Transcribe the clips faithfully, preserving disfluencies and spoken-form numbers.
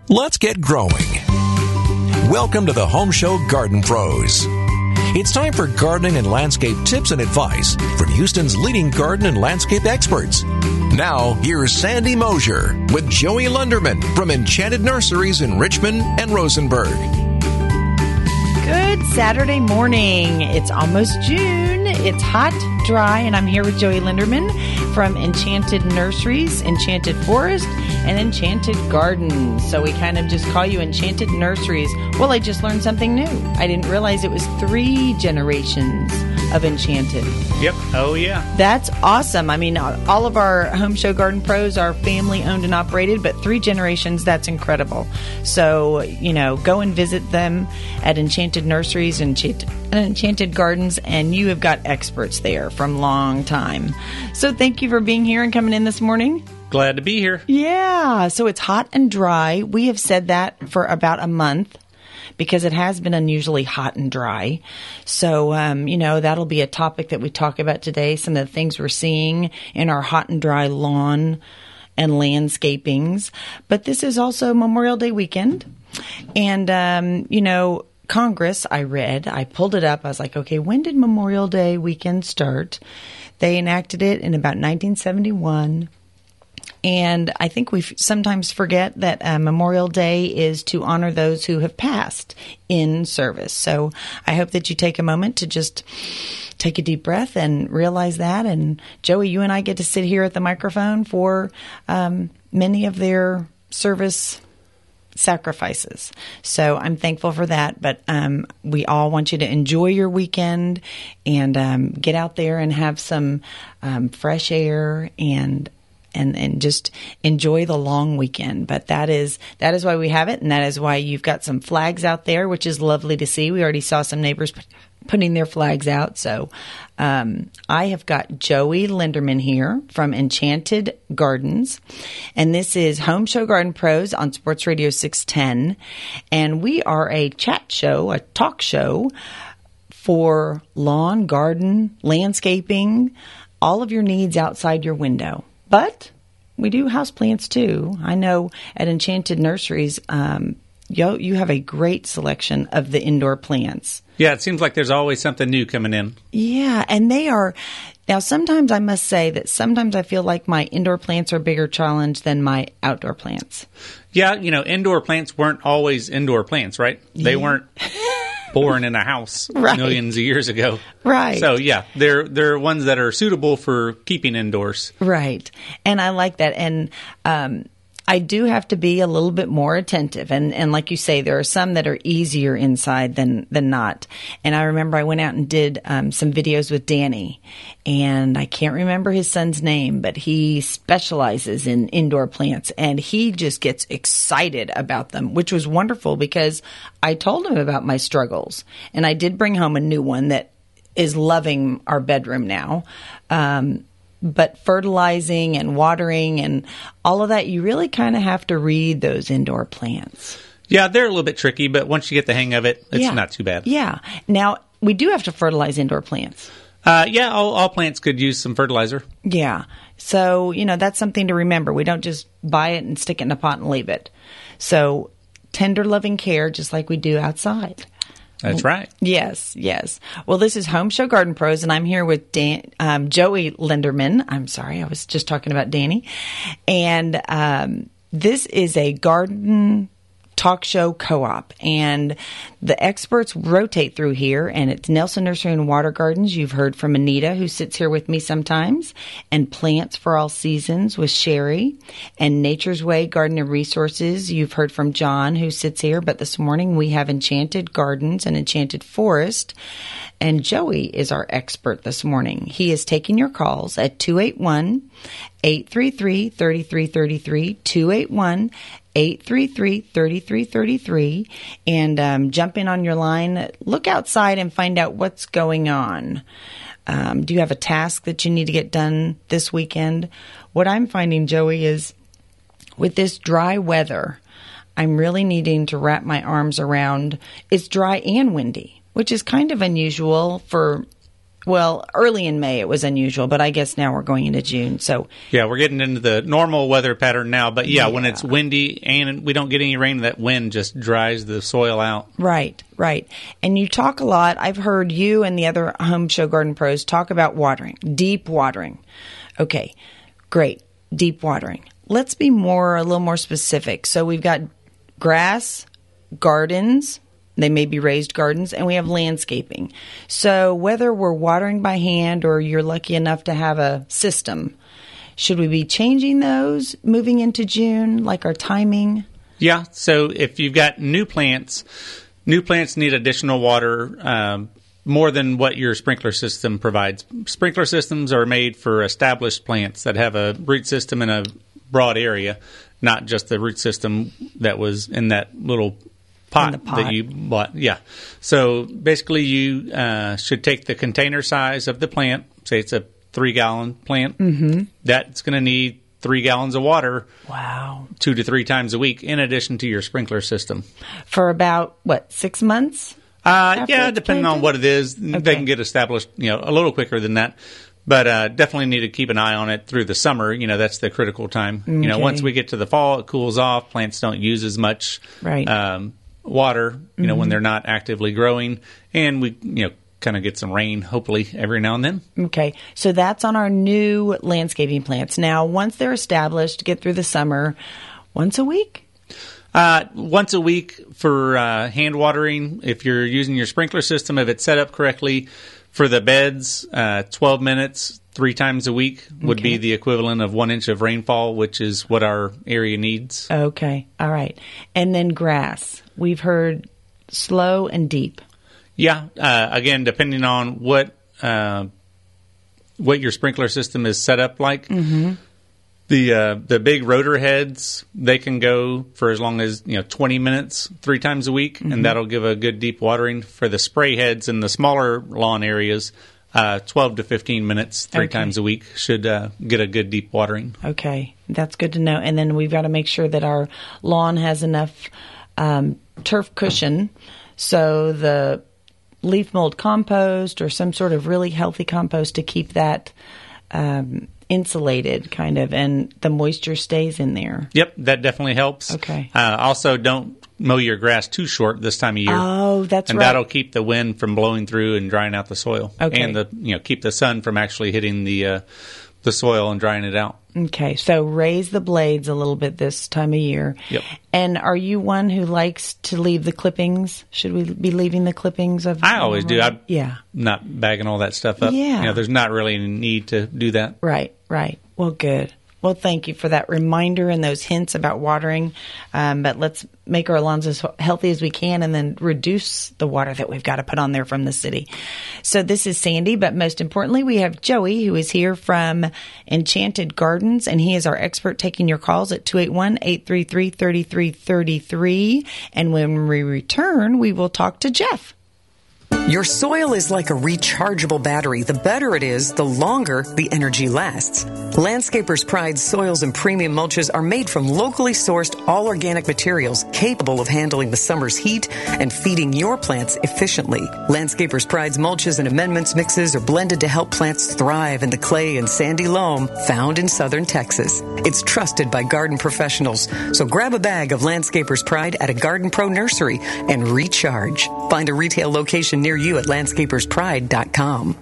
Let's get growing. Welcome to the Home Show Garden Pros. It's time for gardening and landscape tips and advice from Houston's leading garden and landscape experts. Now, here's Sandy Mosier with Joey Lunderman from Enchanted Nurseries in Richmond and Rosenberg. Good Saturday morning. It's almost June. It's hot, dry, and I'm here with Joey Linderman from Enchanted Nurseries, Enchanted Forest, and Enchanted Gardens. So we kind of just call you Enchanted Nurseries. Well, I just learned something new. I didn't realize it was three generations of Enchanted. Yep. Oh, yeah. That's awesome. I mean, all of our Home Show Garden Pros are family owned and operated, but three generations, that's incredible. So, you know, go and visit them at Enchanted Nurseries and Enchanted Gardens, and you have got experts there from long time. So thank you for being here and coming in this morning. Glad to be here. Yeah. So it's hot and dry. We have said that for about a month, because it has been unusually hot and dry. So, um, you know, that'll be a topic that we talk about today, some of the things we're seeing in our hot and dry lawn and landscapings. But this is also Memorial Day weekend. And, um, you know, Congress, I read, I pulled it up. I was like, okay, when did Memorial Day weekend start? They enacted it in about nineteen seventy-one. And I think we sometimes forget that uh, Memorial Day is to honor those who have passed in service. So I hope that you take a moment to just take a deep breath and realize that. And Joey, you and I get to sit here at the microphone for um, many of their service sacrifices. So I'm thankful for that. But um, we all want you to enjoy your weekend and um, get out there and have some um, fresh air and And, and just enjoy the long weekend. But that is that is why we have it, and that is why you've got some flags out there, which is lovely to see. We already saw some neighbors put, putting their flags out. So um, I have got Joey Linderman here from Enchanted Gardens, and this is Home Show Garden Pros on Sports Radio six ten, and we are a chat show, a talk show for lawn, garden, landscaping, all of your needs outside your window. But we do houseplants too. I know at Enchanted Nurseries, um, you, you have a great selection of the indoor plants. Yeah, it seems like there's always something new coming in. Yeah, and they are... Now, sometimes I must say that sometimes I feel like my indoor plants are a bigger challenge than my outdoor plants. Yeah, you know, indoor plants weren't always indoor plants, right? They Yeah. weren't born in a house Right. millions of years ago. Right. So, yeah, they're, they're ones that are suitable for keeping indoors. Right. And I like that. And um, I do have to be a little bit more attentive. And, and like you say, there are some that are easier inside than, than not. And I remember I went out and did um, some videos with Danny. And I can't remember his son's name, but he specializes in indoor plants. And he just gets excited about them, which was wonderful because I told him about my struggles. And I did bring home a new one that is loving our bedroom now. Um But fertilizing and watering and all of that, you really kind of have to read those indoor plants. Yeah, they're a little bit tricky, but once you get the hang of it, it's Yeah. not too bad. Yeah. Now, we do have to fertilize indoor plants. Uh, yeah, all, all plants could use some fertilizer. Yeah. So, you know, that's something to remember. We don't just buy it and stick it in a pot and leave it. So, tender, loving care, just like we do outside. That's right. Yes, yes. Well, this is Home Show Garden Pros, and I'm here with Dan, um, Joey Linderman. I'm sorry, I was just talking about Danny. And um, this is a garden talk show co-op, and the experts rotate through here, and it's Nelson Nursery and Water Gardens. You've heard from Anita, who sits here with me sometimes, and Plants for All Seasons with Sherry, and Nature's Way Garden and Resources. You've heard from John, who sits here, but this morning we have Enchanted Gardens and Enchanted Forest, and Joey is our expert this morning. He is taking your calls at two eight one, eight three three, three three three three, two eight one, eight three three, three three three three, and um, jump in on your line. Look outside and find out what's going on. Um, do you have a task that you need to get done this weekend? What I'm finding, Joey, is with this dry weather, I'm really needing to wrap my arms around. It's dry and windy, which is kind of unusual for Well, early in May it was unusual, but I guess now we're going into June. So yeah, we're getting into the normal weather pattern now. But yeah, Yeah. when it's windy and we don't get any rain, that wind just dries the soil out. Right, right. And you talk a lot. I've heard you and the other Home Show Garden Pros talk about watering, deep watering. Okay, great, deep watering. Let's be more, a little more specific. So we've got grass, gardens. They may be raised gardens, and we have landscaping. So whether we're watering by hand or you're lucky enough to have a system, should we be changing those moving into June, like our timing? Yeah, so if you've got new plants, new plants need additional water um, more than what your sprinkler system provides. Sprinkler systems are made for established plants that have a root system in a broad area, not just the root system that was in that little pot, the pot. that you bought. Yeah. So basically you uh, should take the container size of the plant, say it's a three-gallon plant. Mm-hmm. That's going to need three gallons of water. Wow. Two to three times a week in addition to your sprinkler system. For about, what, six months? Uh, After yeah, it's depending on planted? what it is. Okay. They can get established, you know, a little quicker than that. But uh, definitely need to keep an eye on it through the summer. You know, that's the critical time. You know, Okay. once we get to the fall, it cools off. Plants don't use as much Right. um, water, you know, when they're not actively growing. And we, you know, kind of get some rain, hopefully, every now and then. Okay, so that's on our new landscaping plants. Now, once they're established, get through the summer, once a week? Uh, once a week for uh, hand watering. If you're using your sprinkler system, if it's set up correctly, for the beds, uh, twelve minutes, three times a week would Okay. be the equivalent of one inch of rainfall, which is what our area needs. Okay, all right. And then grass. We've heard slow and deep. Yeah, uh, again, depending on what uh, what your sprinkler system is set up like. Mm-hmm. The uh, the big rotor heads, they can go for as long as, you know, twenty minutes three times a week, Mm-hmm. and that'll give a good deep watering. For the spray heads in the smaller lawn areas, uh, twelve to fifteen minutes three Okay. times a week should uh, get a good deep watering. Okay, that's good to know. And then we've got to make sure that our lawn has enough um, turf cushion, so the leaf mold compost or some sort of really healthy compost to keep that um, insulated, kind of, and the moisture stays in there. Yep, that definitely helps. Okay. Uh, also, don't mow your grass too short this time of year. Oh, that's and right. that'll keep the wind from blowing through and drying out the soil. Okay. And the you know keep the sun from actually hitting the uh, the soil and drying it out. Okay, so raise the blades a little bit this time of year. Yep. And are you one who likes to leave the clippings? Should we be leaving the clippings of? I always do. I'm Yeah. not bagging all that stuff up. Yeah. You know, there's not really any need to do that. Right, right. Well, good. Well, thank you for that reminder and those hints about watering. Um, but let's make our lawns as healthy as we can and then reduce the water that we've got to put on there from the city. So this is Sandy, but most importantly, we have Joey, who is here from Enchanted Gardens, and he is our expert taking your calls at two eight one, eight three three, three three three three. And when we return, we will talk to Jeff. Your soil is like a rechargeable battery. The better it is, the longer the energy lasts. Landscapers' Pride soils and premium mulches are made from locally sourced all-organic materials capable of handling the summer's heat and feeding your plants efficiently. Landscapers' Pride's mulches and amendments mixes are blended to help plants thrive in the clay and sandy loam found in southern Texas. It's trusted by garden professionals, so grab a bag of Landscapers' Pride at a Garden Pro nursery and recharge. Find a retail location near you at landscapers pride dot com.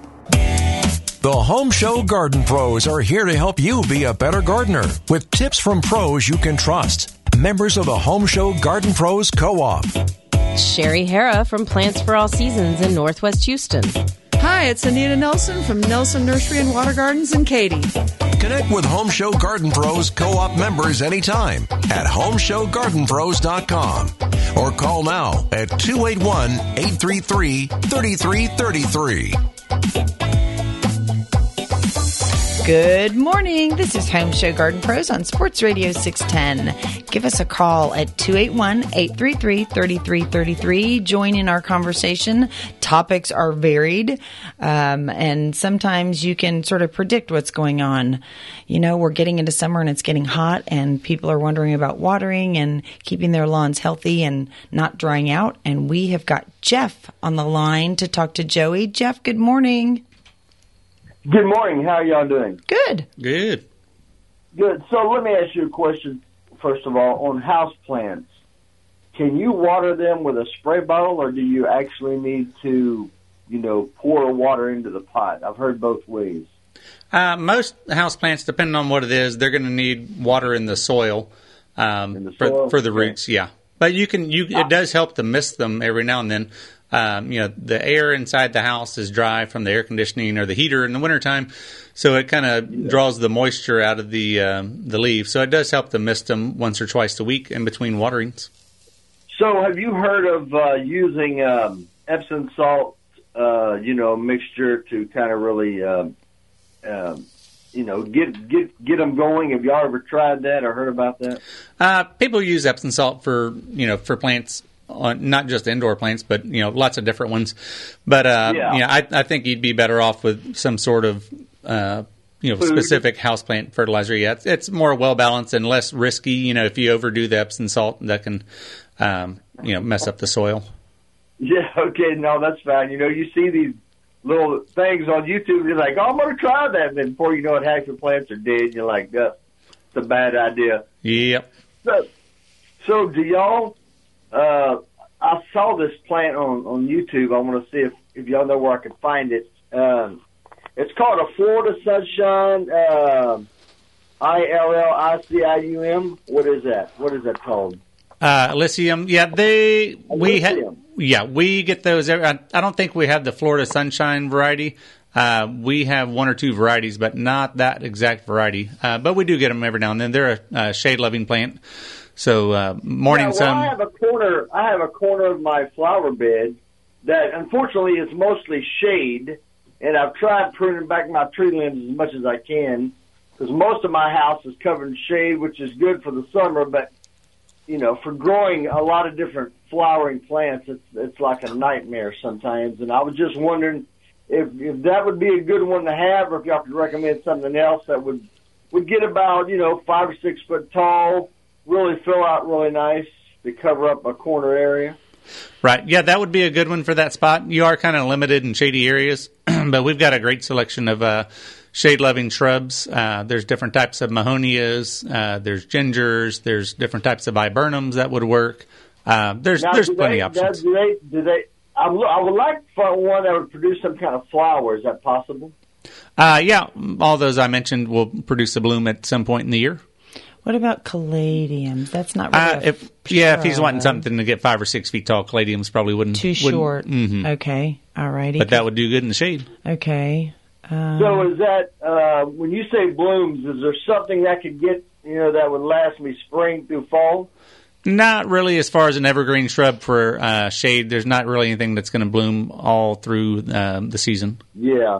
The Home Show Garden Pros are here to help you be a better gardener with tips from pros you can trust. Members of the Home Show Garden Pros Co-op. Sherry Hara from Plants for All Seasons in Northwest Houston. Hi, it's Anita Nelson from Nelson Nursery and Water Gardens in Katy. Connect with Home Show Garden Pros Co-op members anytime at home show garden pros dot com or call now at two eight one, eight three three, three three three three. Good morning. This is Home Show Garden Pros on Sports Radio six ten. Give us a call at two eight one, eight three three, three three three three. Join in our conversation. Topics are varied, um, and sometimes you can sort of predict what's going on. You know, we're getting into summer and it's getting hot, and people are wondering about watering and keeping their lawns healthy and not drying out. And we have got Jeff on the line to talk to Joey. Jeff, good morning. Good morning. How are y'all doing? Good. Good. Good. So let me ask you a question, first of all, on house plants. Can you water them with a spray bottle, or do you actually need to, you know, pour water into the pot? I've heard both ways. Uh, most houseplants, depending on what it is, they're going to need water in the soil, um, in the for, soil? for the roots. Yeah, but you can. You it does help to mist them every now and then. Um, you know, the air inside the house is dry from the air conditioning or the heater in the wintertime, so it kind of yeah. draws the moisture out of the um, the leaves. So it does help to mist them once or twice a week in between waterings. So have you heard of uh, using um, Epsom salt, uh, you know, mixture to kind of really, uh, uh, you know, get get get them going? Have y'all ever tried that or heard about that? Uh, people use Epsom salt for, you know, for plants. On, not just indoor plants, but you know, lots of different ones. But uh, yeah, you know, I, I think you'd be better off with some sort of uh, you know Food. specific houseplant fertilizer. Yeah, it's, it's more well balanced and less risky. You know, if you overdo the Epsom salt, that can um, you know mess up the soil. Yeah. Okay. No, that's fine. You know, you see these little things on YouTube. You're like, oh, I'm going to try that, and then before you know it, half your plants are dead. You're like, that's a bad idea. Yep. So, so do y'all? Uh, I saw this plant on, on YouTube. I want to see if, if y'all know where I can find it. Um, it's called a Florida Sunshine uh, I L L I C I U M. What is that? What is that called? Uh, Elysium. Yeah, they we ha- yeah we get those. Every, I, I don't think we have the Florida Sunshine variety. Uh, we have one or two varieties, but not that exact variety. Uh, but we do get them every now and then. They're a, a shade-loving plant. So uh, morning yeah, well, sun. I have a corner. I have a corner of my flower bed that, unfortunately, is mostly shade, and I've tried pruning back my tree limbs as much as I can because most of my house is covered in shade, which is good for the summer. But you know, for growing a lot of different flowering plants, it's it's like a nightmare sometimes. And I was just wondering if if that would be a good one to have, or if y'all could recommend something else that would would get about you know five or six foot tall. Really fill out really nice to cover up a corner area. Right. Yeah, that would be a good one for that spot. You are kind of limited in shady areas, but we've got a great selection of uh, shade-loving shrubs. Uh, there's different types of mahonias. Uh, there's gingers. There's different types of viburnums that would work. Uh, there's now, there's do plenty they, of options. Do they, do they, I, I would like for one that would produce some kind of flower. Is that possible? Uh, yeah, all those I mentioned will produce a bloom at some point in the year. What about caladiums? That's not really uh, if, Yeah, if he's wanting something to get five or six feet tall, caladiums probably wouldn't. Too wouldn't, short. Mm-hmm. Okay, all righty. But that would do good in the shade. Okay. Um, so is that, uh, when you say blooms, is there something that could get, you know, that would last me spring through fall? Not really as far as an evergreen shrub for uh, shade. There's not really anything that's going to bloom all through um, the season. Yeah.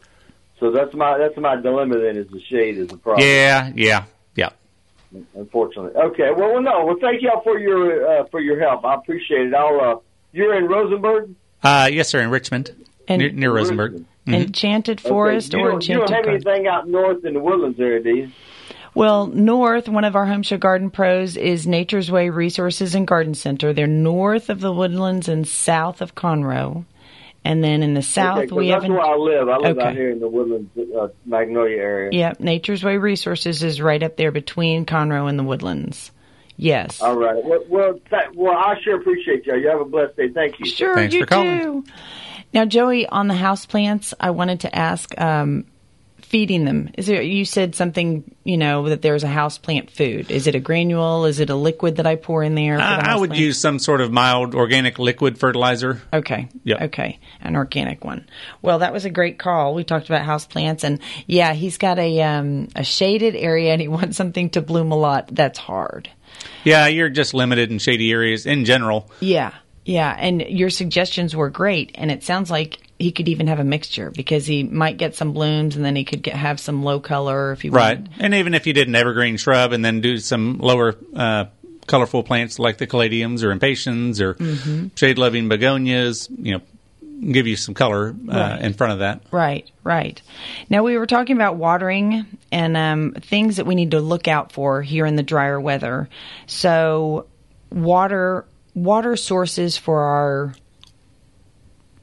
So that's my that's my dilemma then, is the shade is the problem. Yeah, yeah, yeah. Unfortunately. Okay. Well, well, no. Well, thank y'all for your uh, for your help. I appreciate it. I'll. Uh, you're in Rosenberg? Uh, yes, sir. In Richmond, and, near, near Rosenberg. Mm-hmm. Enchanted Forest okay. or you Enchanted You don't have Garden? anything out north in the woodlands area, do you? Well, north, one of our Home Show Garden Pros is Nature's Way Resources and Garden Center. They're north of the woodlands and south of Conroe. And then in the south, okay, we that's have... That's where I live. I live okay. out here in the woodlands, uh, Magnolia area. Yep, Nature's Way Resources is right up there between Conroe and the woodlands. Yes. All right. Well, well, that, well I sure appreciate y'all. You have a blessed day. Thank you. Sure, Thanks you for calling. too. Now, Joey, on the houseplants, I wanted to ask, um, feeding them. Is there? You said something, you know, that there's a houseplant food. Is it a granule? Is it a liquid that I pour in there? For uh, the I would plant? use some sort of mild organic liquid fertilizer. Okay. Yep. Okay. An organic one. Well, that was a great call. We talked about houseplants, and yeah, he's got a um, a shaded area, and he wants something to bloom a lot. That's hard. Yeah, you're just limited in shady areas in general. Yeah. Yeah, and your suggestions were great, and it sounds like he could even have a mixture because he might get some blooms, and then he could get, have some low color if he right. wanted. And even if you did an evergreen shrub and then do some lower uh, colorful plants like the caladiums or impatiens or mm-hmm. shade-loving begonias, you know, give you some color uh, right. in front of that. Right, right. Now, we were talking about watering and um, things that we need to look out for here in the drier weather. So, water... Water sources for our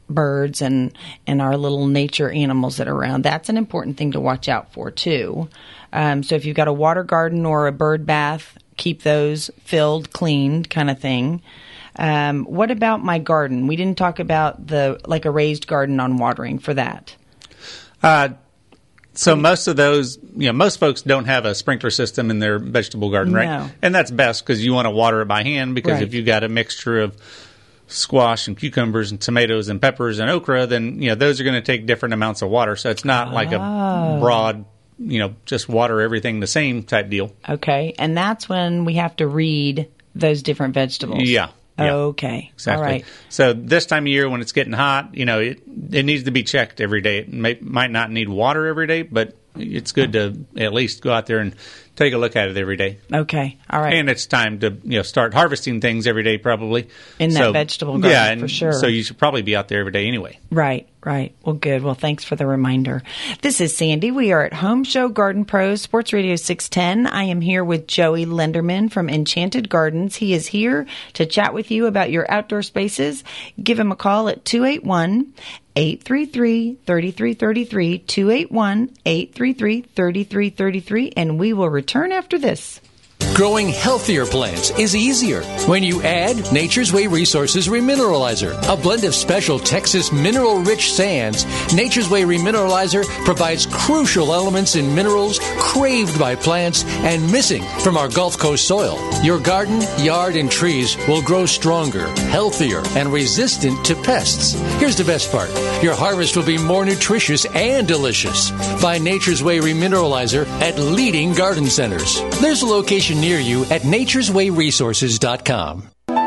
birds and, and our little nature animals that are around. That's an important thing to watch out for, too. Um, so if you've got a water garden or a bird bath, keep those filled, cleaned kind of thing. Um, what about my garden? We didn't talk about the like a raised garden on watering for that. Uh, so most of those, you know, most folks don't have a sprinkler system in their vegetable garden, right? No. And that's best because you want to water it by hand because Right. if you've got a mixture of squash and cucumbers and tomatoes and peppers and okra, then, you know, those are going to take different amounts of water. So it's not like a broad, you know, just water everything the same type deal. Okay. And that's when we have to read those different vegetables. Yeah. Yeah. Okay. Exactly. All right. So this time of year when it's getting hot, you know, it it needs to be checked every day. It may, might not need water every day, but it's good to at least go out there and take a look at it every day. Okay. All right. And it's time to, you know, start harvesting things every day probably. In that So, vegetable garden, yeah, and for sure. So you should probably be out there every day anyway. Right, right. Well, good. Well, thanks for the reminder. This is Sandy. We are at Home Show Garden Pros, Sports Radio six ten. I am here with Joey Lenderman from Enchanted Gardens. He is here to chat with you about your outdoor spaces. Give him a call at two eight one, eight three three, three three three three, two eight one, eight three three, three three three three, and we will return after this. Growing healthier plants is easier when you add Nature's Way Resources Remineralizer, a blend of special Texas mineral-rich sands. Nature's Way Remineralizer provides crucial elements and minerals craved by plants and missing from our Gulf Coast soil. Your garden, yard, and trees will grow stronger, healthier, and resistant to pests. Here's the best part. Your harvest will be more nutritious and delicious. Find Nature's Way Remineralizer at leading garden centers. There's a location near you at natures way resources dot com.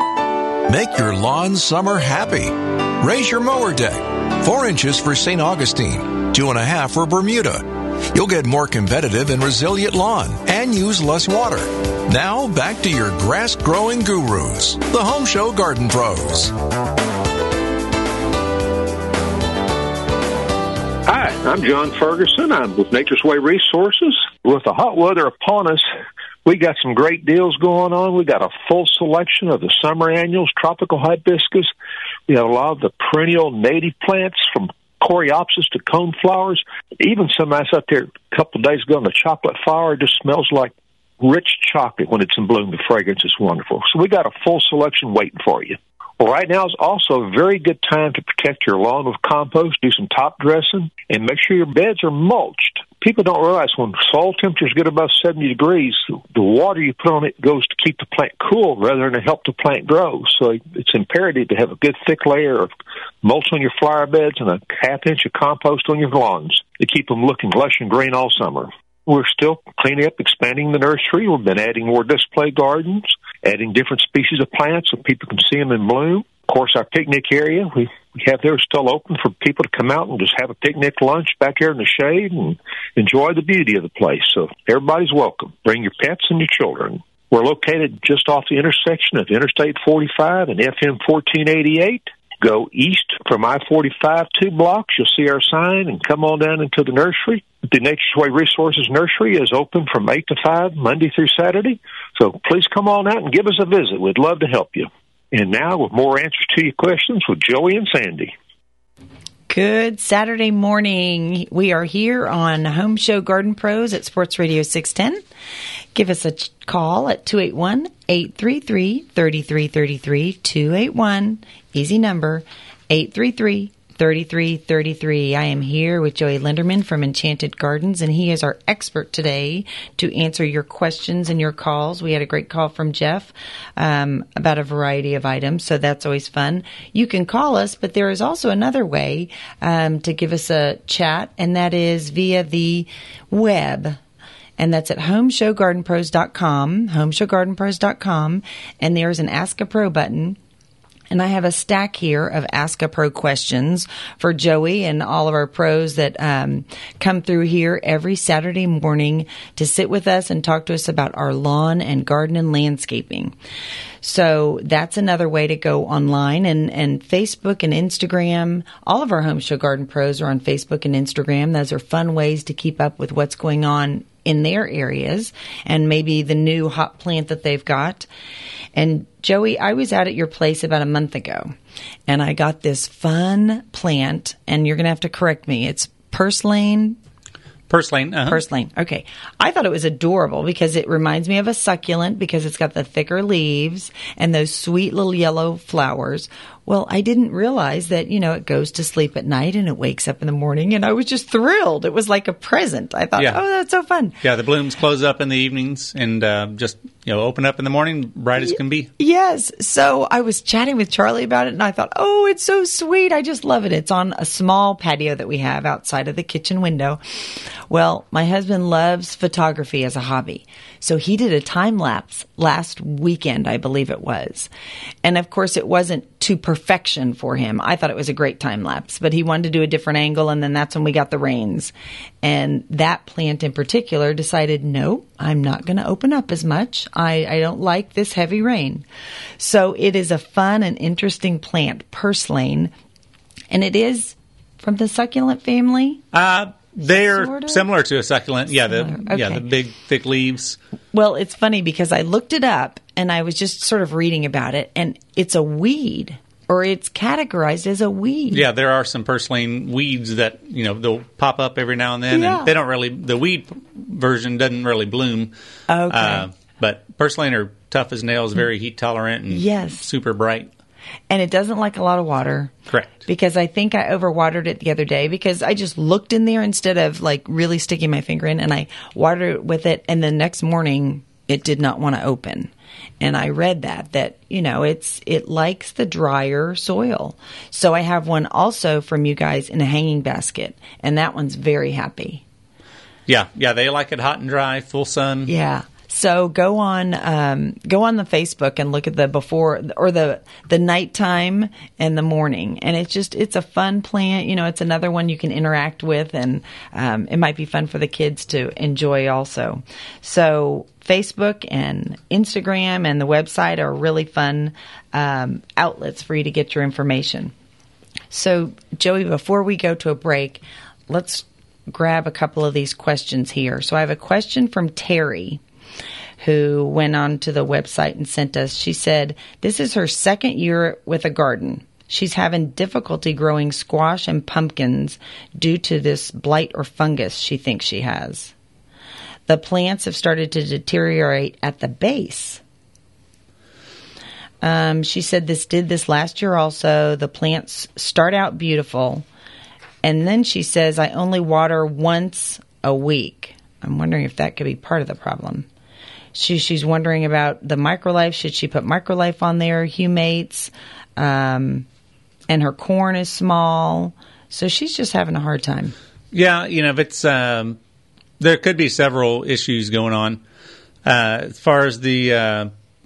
Make your lawn summer happy. Raise your mower deck. Four inches for Saint Augustine. Two and a half for Bermuda. You'll get more competitive and resilient lawn and use less water. Now back to your grass growing gurus, the Home Show Garden Pros. Hi, I'm John Ferguson. I'm with Nature's Way Resources. With the hot weather upon us, we got some great deals going on. We got a full selection of the summer annuals, tropical hibiscus. We have a lot of the perennial native plants from coreopsis to coneflowers. Even some I out there a couple of days ago in the chocolate flower. It just smells like rich chocolate when it's in bloom. The fragrance is wonderful. So we got a full selection waiting for you. Well, right now is also a very good time to protect your lawn with compost, do some top dressing, and make sure your beds are mulched. People don't realize when soil temperatures get above seventy degrees, the water you put on it goes to keep the plant cool rather than to help the plant grow. So it's imperative to have a good thick layer of mulch on your flower beds and a half inch of compost on your lawns to keep them looking lush and green all summer. We're still cleaning up, expanding the nursery. We've been adding more display gardens, adding different species of plants so people can see them in bloom. Of course, our picnic area, we, we have those still open for people to come out and just have a picnic lunch back here in the shade and enjoy the beauty of the place. So everybody's welcome. Bring your pets and your children. We're located just off the intersection of Interstate forty-five and F M fourteen eighty-eight. Go east from I forty-five two blocks. You'll see our sign and come on down into the nursery. The Nature's Way Resources Nursery is open from eight to five, Monday through Saturday. So please come on out and give us a visit. We'd love to help you. And now with more answers to your questions with Joey and Sandy. Good Saturday morning. We are here on Home Show Garden Pros at Sports Radio six ten. Give us a call at two eight one, eight three three, three three three three, two eight one, easy number, eight three three, three three three three. I am here with Joey Lenderman from Enchanted Gardens, and he is our expert today to answer your questions and your calls. We had a great call from Jeff um, about a variety of items, so that's always fun. You can call us, but there is also another way um, to give us a chat, and that is via the web. And that's at home show garden pros dot com, home show garden pros dot com, and there's an Ask a Pro button. And I have a stack here of Ask a Pro questions for Joey and all of our pros that um, come through here every Saturday morning to sit with us and talk to us about our lawn and garden and landscaping. So that's another way to go online. And, and Facebook and Instagram, all of our Home Show Garden Pros are on Facebook and Instagram. Those are fun ways to keep up with what's going on in their areas and maybe the new hot plant that they've got. And Joey, I was out at your place about a month ago, and I got this fun plant, and you're going to have to correct me. It's purslane. Purslane. Uh-huh. Purslane. Okay. I thought it was adorable because it reminds me of a succulent because it's got the thicker leaves and those sweet little yellow flowers. Well, I didn't realize that, you know, it goes to sleep at night and it wakes up in the morning, and I was just thrilled. It was like a present. I thought, yeah. oh, that's so fun. Yeah, the blooms close up in the evenings and uh, just, you know, open up in the morning, bright as can be. Yes. So I was chatting with Charlie about it, and I thought, oh, it's so sweet. I just love it. It's on a small patio that we have outside of the kitchen window. Well, my husband loves photography as a hobby. So he did a time lapse last weekend, I believe it was. And of course, it wasn't to perfection for him. I thought it was a great time lapse, but he wanted to do a different angle, and then that's when we got the rains. And that plant in particular decided, no, I'm not going to open up as much. I, I don't like this heavy rain. So it is a fun and interesting plant, purslane, and it is from the succulent family. Uh, they're sort of? similar to a succulent. Yeah, the Similar. yeah Okay. the big thick leaves. Well, it's funny because I looked it up and I was just sort of reading about it, and it's a weed, or it's categorized as a weed. Yeah, there are some purslane weeds that, you know, they'll pop up every now and then, Yeah. and they don't really, the weed version doesn't really bloom. Okay. Uh, but purslane are tough as nails, very heat tolerant, and Yes. super bright. And it doesn't like a lot of water. Correct. Because I think I overwatered it the other day because I just looked in there instead of like really sticking my finger in, and I watered it with it, and the next morning it did not want to open. And I read that, that, you know, it's, it likes the drier soil. So I have one also from you guys in a hanging basket, and that one's very happy. Yeah, yeah, they like it hot and dry, full sun. Yeah. So go on, um, go on the Facebook and look at the before or the the nighttime and the morning, and it's just it's a fun plant. You know, it's another one you can interact with, and um, it might be fun for the kids to enjoy also. So Facebook and Instagram and the website are really fun um, outlets for you to get your information. So Joey, before we go to a break, let's grab a couple of these questions here. So I have a question from Terry, who went on to the website and sent us. She said, this is her second year with a garden. She's having difficulty growing squash and pumpkins due to this blight or fungus she thinks she has. The plants have started to deteriorate at the base. Um, she said this did this last year also. The plants start out beautiful, and then she says, I only water once a week. I'm wondering if that could be part of the problem. She, she's wondering about the microlife. Should she put microlife on there, humates? Um, and her corn is small. So she's just having a hard time. Yeah, you know, if it's, um, there could be several issues going on. Uh, as far as the uh,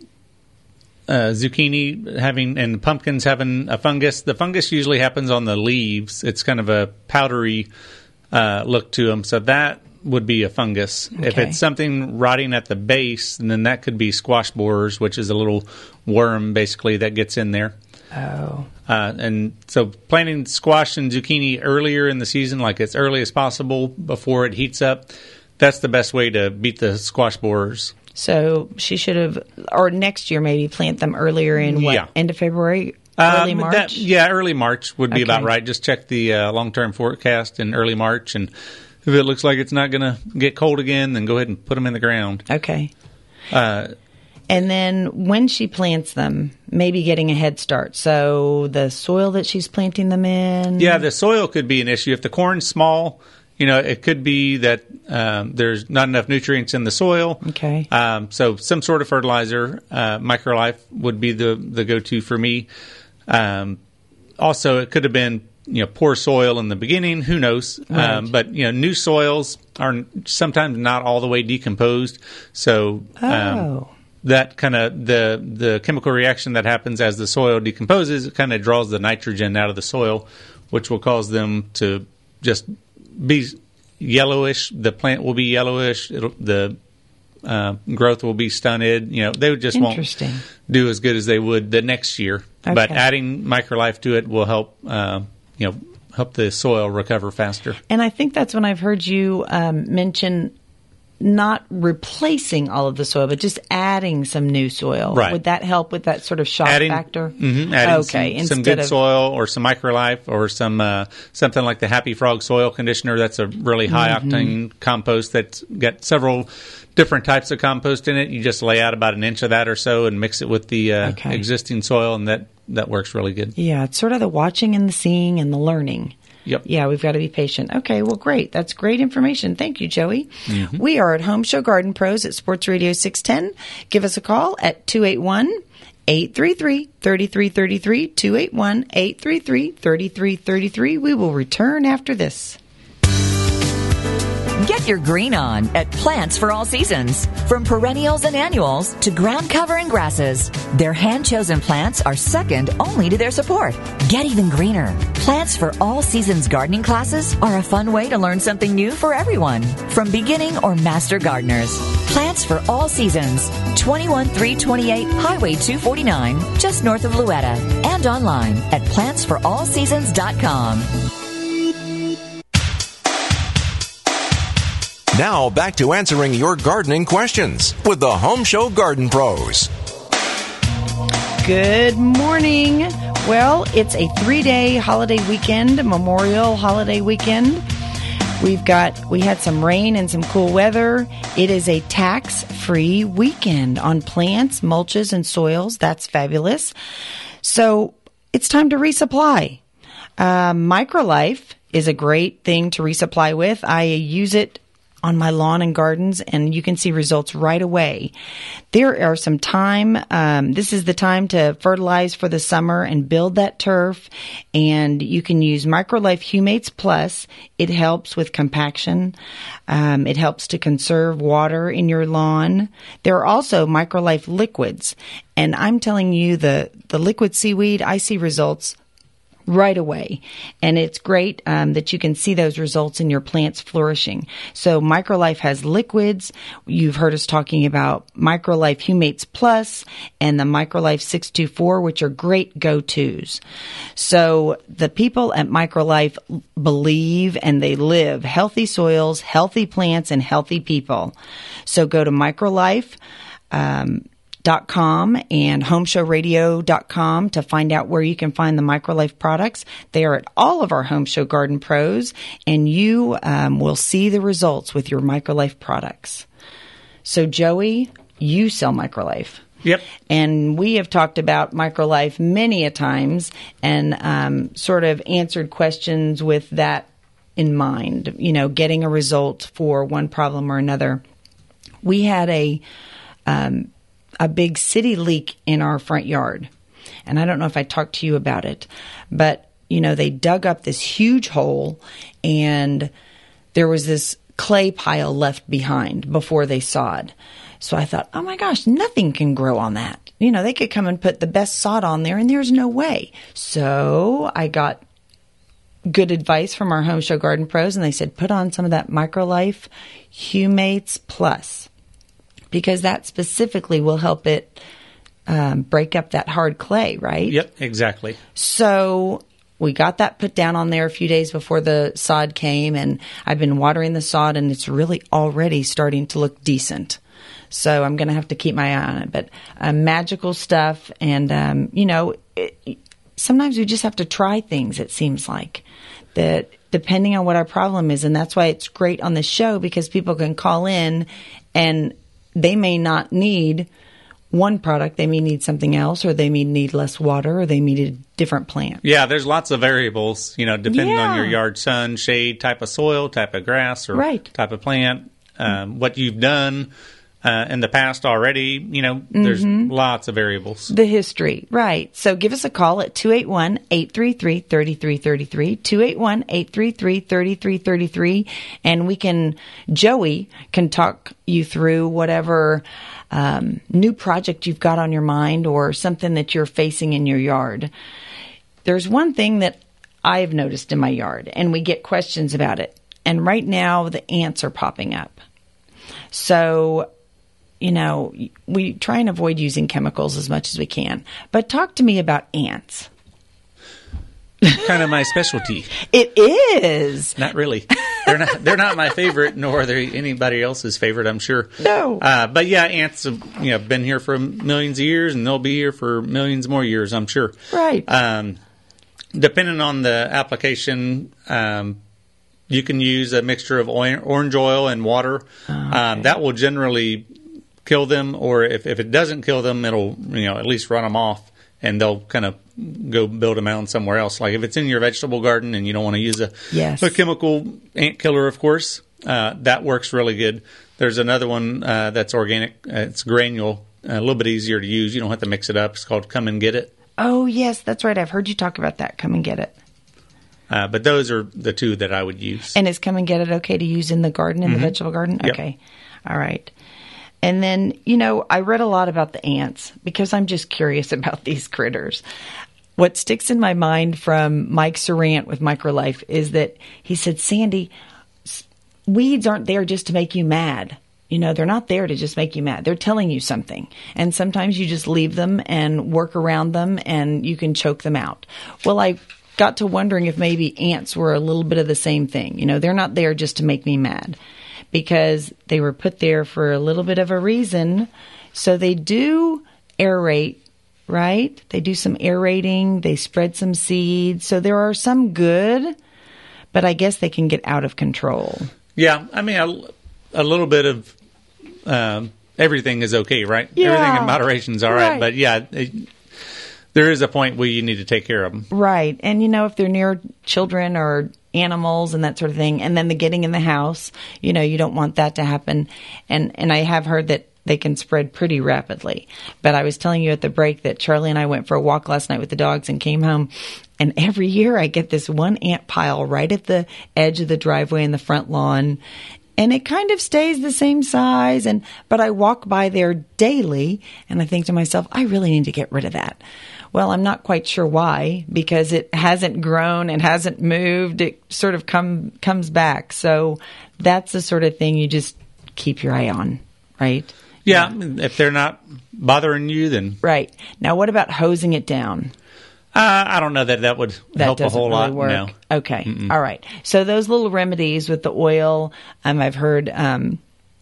uh, zucchini having and pumpkins having a fungus, the fungus usually happens on the leaves. It's kind of a powdery uh, look to them. So that would be a fungus. Okay. If it's something rotting at the base, then that could be squash borers, which is a little worm basically that gets in there. Oh. Uh, and so planting squash and zucchini earlier in the season, like as early as possible before it heats up, that's the best way to beat the squash borers. So she should have, or next year maybe, plant them earlier in what, Yeah. end of February, early Um, March? that- yeah, early March would be Okay. about right. Just check the uh, long-term forecast in early March, and if it looks like it's not going to get cold again, then go ahead and put them in the ground. Okay. Uh, And then when she plants them, maybe getting a head start. So the soil that she's planting them in. Yeah, the soil could be an issue. If the corn's small, you know, it could be that um, there's not enough nutrients in the soil. Okay. Um, so some sort of fertilizer, uh, Microlife would be the, the go-to for me. Um, also, it could have been, you know, poor soil in the beginning. Who knows? Right. Um, but, you know, new soils are sometimes not all the way decomposed. So um, Oh. that kind of the the chemical reaction that happens as the soil decomposes, it kind of draws the nitrogen out of the soil, which will cause them to just be yellowish. The plant will be yellowish. It'll, the uh, growth will be stunted. You know, they would just won't Interesting. do as good as they would the next year. But Okay. adding Microlife to it will help. Uh, you know, help the soil recover faster. And I think that's when I've heard you um, mention not replacing all of the soil, but just adding some new soil. Right. Would that help with that sort of shock adding, factor? Mm-hmm, adding okay, some, some good of, soil or some microlife or some uh, something like the Happy Frog soil conditioner. That's a really high octane mm-hmm. compost that's got several different types of compost in it. You just lay out about an inch of that or so and mix it with the uh, okay. existing soil, and that, that works really good. Yeah, it's sort of the watching and the seeing and the learning. Yep. Yeah, we've got to be patient. Okay, well, great. That's great information. Thank you, Joey. Mm-hmm. We are at Home Show Garden Pros at Sports Radio six ten. Give us a call at two eight one, eight three three, three three three three, two eight one, eight three three, three three three three. We will return after this. Get your green on at Plants for All Seasons. From perennials and annuals to ground cover and grasses, their hand-chosen plants are second only to their support. Get even greener. Plants for All Seasons gardening classes are a fun way to learn something new for everyone, from beginning or master gardeners. Plants for All Seasons, twenty-one three twenty-eight Highway two forty-nine, just north of Louetta, and online at plants for all seasons dot com. Now, back to answering your gardening questions with the Home Show Garden Pros. Good morning. Well, it's a three-day holiday weekend, Memorial holiday weekend. We've got, we had some rain and some cool weather. It is a tax-free weekend on plants, mulches, and soils. That's fabulous. So it's time to resupply. Uh, Microlife is a great thing to resupply with. I use it on my lawn and gardens, and you can see results right away. There are some time. Um, this is the time to fertilize for the summer and build that turf. And you can use Microlife Humates Plus. It helps with compaction. Um, it helps to conserve water in your lawn. There are also Microlife liquids, and I'm telling you, the the liquid seaweed, I see results right away. And it's great um, that you can see those results in your plants flourishing. So Microlife has liquids. You've heard us talking about Microlife Humates Plus and the Microlife six two four, which are great go-tos. So the people at Microlife believe and they live healthy soils, healthy plants, and healthy people. So go to Microlife um Dot com and homeshow radio dot com to find out where you can find the Microlife products. They are at all of our Home Show Garden Pros, and you um, will see the results with your Microlife products. So, Joey, you sell Microlife. Yep. And we have talked about Microlife many a times and um, sort of answered questions with that in mind, you know, getting a result for one problem or another. We had a... Um, a big city leak in our front yard. And I don't know if I talked to you about it, but, you know, they dug up this huge hole and there was this clay pile left behind before they sod. So I thought, oh my gosh, nothing can grow on that. You know, they could come and put the best sod on there and there's no way. So I got good advice from our Home Show Garden Pros and they said, put on some of that Microlife Humates Plus, because that specifically will help it um, break up that hard clay, right? Yep, exactly. So we got that put down on there a few days before the sod came, and I've been watering the sod, and it's really already starting to look decent. So I'm going to have to keep my eye on it. But uh, magical stuff, and, um, you know, it, sometimes we just have to try things, it seems like, that depending on what our problem is. And that's why it's great on the show, because people can call in and they may not need one product. They may need something else, or they may need less water, or they may need a different plant. Yeah, there's lots of variables, you know, depending yeah. on your yard, sun, shade, type of soil, type of grass, or right. type of plant, um, what you've done uh, in the past already. You know, there's mm-hmm. lots of variables. The history, right. So give us a call at two eight one, eight three three, three three three three, two eight one, eight three three, three three three three, and we can, Joey can talk you through whatever um, new project you've got on your mind or something that you're facing in your yard. There's one thing that I've noticed in my yard, and we get questions about it. And right now, the ants are popping up. So, you know, we try and avoid using chemicals as much as we can. But talk to me about ants. kind of my specialty. It is. Not really. They're not. They're not my favorite, nor are they anybody else's favorite. I'm sure. No. Uh, but yeah, ants have you know been here for millions of years, and they'll be here for millions more years. I'm sure. Right. Um, depending on the application, um, you can use a mixture of oil, orange oil and water. Okay. Um, that will generally kill them, or if, if it doesn't kill them, it'll you know at least run them off, and they'll kind of go build a mound somewhere else. Like if it's in your vegetable garden and you don't want to use a, yes. a chemical ant killer, of course, uh, that works really good. There's another one uh, that's organic. Uh, it's granule, uh, a little bit easier to use. You don't have to mix it up. It's called Come and Get It. Oh, yes, that's right. I've heard you talk about that. Come and Get It. Uh, but those are the two that I would use. And is Come and Get It okay to use in the garden, in mm-hmm. the vegetable garden? Yep. Okay. All right. And then, you know, I read a lot about the ants because I'm just curious about these critters. What sticks in my mind from Mike Serrant with MicroLife is that he said, Sandy, weeds aren't there just to make you mad. You know, they're not there to just make you mad. They're telling you something. And sometimes you just leave them and work around them and you can choke them out. Well, I got to wondering if maybe ants were a little bit of the same thing. You know, they're not there just to make me mad, because they were put there for a little bit of a reason. So they do aerate, right? They do some aerating. They spread some seeds. So there are some good, but I guess they can get out of control. Yeah. I mean, a, a little bit of um, everything is okay, right? Yeah. Everything in moderation is all right. Right. But yeah, it, there is a point where you need to take care of them. Right. And, you know, if they're near children or animals and that sort of thing, and then the getting in the house, you know, you don't want that to happen. And and I have heard that they can spread pretty rapidly. But I was telling you at the break that Charlie and I went for a walk last night with the dogs and came home, and every year I get this one ant pile right at the edge of the driveway in the front lawn, and it kind of stays the same size. And but I walk by there daily, and I think to myself, I really need to get rid of that. Well, I'm not quite sure why, because it hasn't grown, it hasn't moved, it sort of come comes back. So that's the sort of thing you just keep your eye on, right? Yeah, yeah. If they're not bothering you, then... Right. Now, what about hosing it down? Uh, I don't know that that would that help a whole really lot. Work. No. Okay. Mm-mm. All right. So those little remedies with the oil, um, I've heard um,